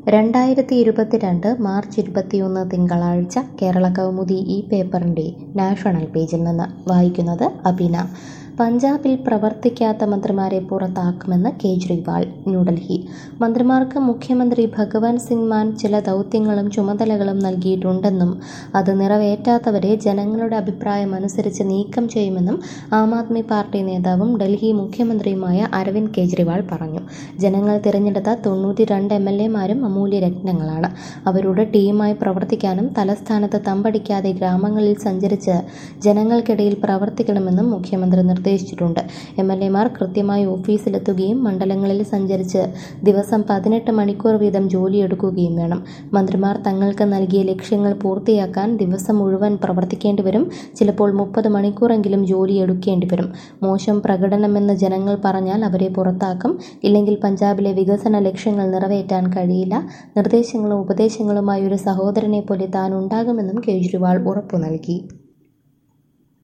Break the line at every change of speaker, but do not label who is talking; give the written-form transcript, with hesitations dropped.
2022 March 21 തിങ്കളാഴ്ച കേരളകൗമുദി ഈ പേപ്പറിൻ്റെ നാഷണൽ പേജിൽ നിന്ന് വായിക്കുന്നത് അബിന. പഞ്ചാബിൽ പ്രവർത്തിക്കാത്ത മന്ത്രിമാരെ പുറത്താക്കുമെന്ന് കേജ്രിവാൾ. ന്യൂഡൽഹി. മന്ത്രിമാർക്ക് മുഖ്യമന്ത്രി ഭഗവന്ത് സിംഗ് മാൻ ചില ദൗത്യങ്ങളും ചുമതലകളും നൽകിയിട്ടുണ്ടെന്നും അത് നിറവേറ്റാത്തവരെ ജനങ്ങളുടെ അഭിപ്രായമനുസരിച്ച് നീക്കം ചെയ്യുമെന്നും ആം ആദ്മി പാർട്ടി നേതാവും ഡൽഹി മുഖ്യമന്ത്രിയുമായ അരവിന്ദ് കെജ്രിവാൾ പറഞ്ഞു. ജനങ്ങൾ തിരഞ്ഞെടുത്ത 92 MLA-മാരും അമൂല്യരത്നങ്ങളാണ്. അവരുടെ ടീമായി പ്രവർത്തിക്കാനും തലസ്ഥാനത്ത് തമ്പടിക്കാതെ ഗ്രാമങ്ങളിൽ സഞ്ചരിച്ച് ജനങ്ങൾക്കിടയിൽ പ്രവർത്തിക്കണമെന്നും മുഖ്യമന്ത്രി നിർദ്ദേശിച്ചിട്ടുണ്ട്. MLA-മാർ കൃത്യമായി ഓഫീസിലെത്തുകയും മണ്ഡലങ്ങളിൽ സഞ്ചരിച്ച് ദിവസം 18 മണിക്കൂർ വീതം ജോലിയെടുക്കുകയും വേണം. മന്ത്രിമാർ തങ്ങൾക്ക് നൽകിയ ലക്ഷ്യങ്ങൾ പൂർത്തിയാക്കാൻ ദിവസം മുഴുവൻ പ്രവർത്തിക്കേണ്ടി വരും. ചിലപ്പോൾ 30 മണിക്കൂറെങ്കിലും ജോലിയെടുക്കേണ്ടി വരും. മോശം പ്രകടനമെന്ന് ജനങ്ങൾ പറഞ്ഞാൽ അവരെ പുറത്താക്കും. ഇല്ലെങ്കിൽ പഞ്ചാബിലെ വികസന ലക്ഷ്യങ്ങൾ നിറവേറ്റാൻ കഴിയില്ല. നിർദ്ദേശങ്ങളും ഉപദേശങ്ങളുമായി ഒരു സഹോദരനെ പോലെ താൻ ഉണ്ടാകുമെന്നും കേജ്രിവാൾ ഉറപ്പു നൽകി.